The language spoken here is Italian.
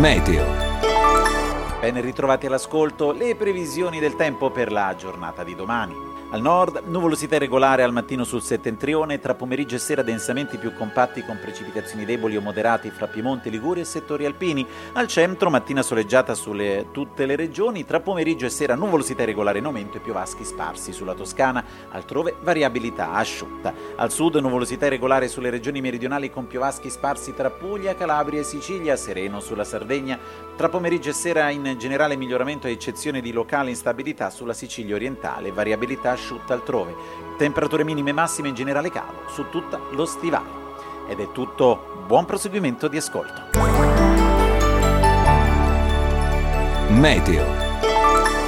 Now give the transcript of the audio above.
Meteo. Ben ritrovati all'ascolto, le previsioni del tempo per la giornata di domani. Al nord, nuvolosità irregolare al mattino sul settentrione, tra pomeriggio e sera densamenti più compatti con precipitazioni deboli o moderati fra Piemonte, Liguria e settori alpini. Al centro, mattina soleggiata sulle tutte le regioni, tra pomeriggio e sera nuvolosità irregolare in aumento e piovaschi sparsi sulla Toscana, altrove variabilità asciutta. Al sud, nuvolosità irregolare sulle regioni meridionali con piovaschi sparsi tra Puglia, Calabria e Sicilia, sereno sulla Sardegna. Tra pomeriggio e sera in generale miglioramento a eccezione di locale instabilità sulla Sicilia orientale, variabilità asciutta altrove. Temperature minime e massime in generale calo su tutta lo stivale. Ed è tutto, buon proseguimento di ascolto. Meteo.